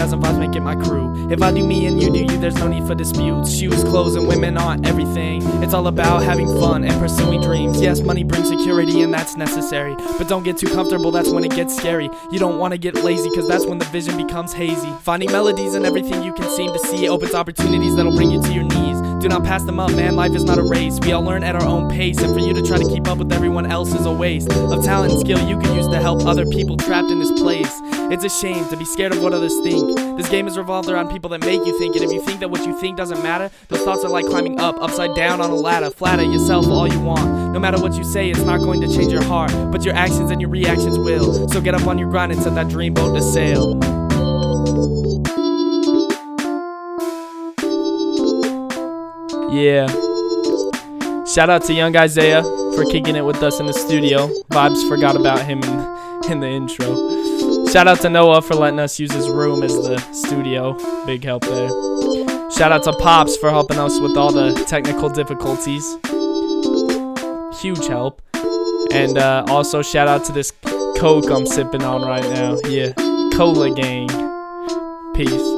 enthusiasm vibes make it my crew. If I do me and you do you, there's no need for disputes. Shoes, clothes, and women aren't everything. It's all about having fun and pursuing dreams. Yes, money brings security and that's necessary, but don't get too comfortable, that's when it gets scary. You don't want to get lazy, cause that's when the vision becomes hazy. Finding melodies in everything you can seem to see opens opportunities that'll bring you to your knees. Do not pass them up, man, life is not a race. We all learn at our own pace, and for you to try to keep up with everyone else is a waste of talent and skill you can use to help other people trapped in this place. It's a shame to be scared of what others think. This game is revolved around people that make you think, and if you think that what you think doesn't matter, those thoughts are like climbing up, upside down on a ladder. Flatter yourself all you want. No matter what you say, it's not going to change your heart, but your actions and your reactions will. So get up on your grind and set that dream boat to sail. Yeah. Shout out to Young Isaiah for kicking it with us in the studio. Vibes forgot about him in the intro. Shout out to Noah for letting us use his room as the studio. Big help there. Shout out to Pops for helping us with all the technical difficulties. Huge help. And also shout out to this Coke I'm sipping on right now. Yeah, Cola Gang. Peace.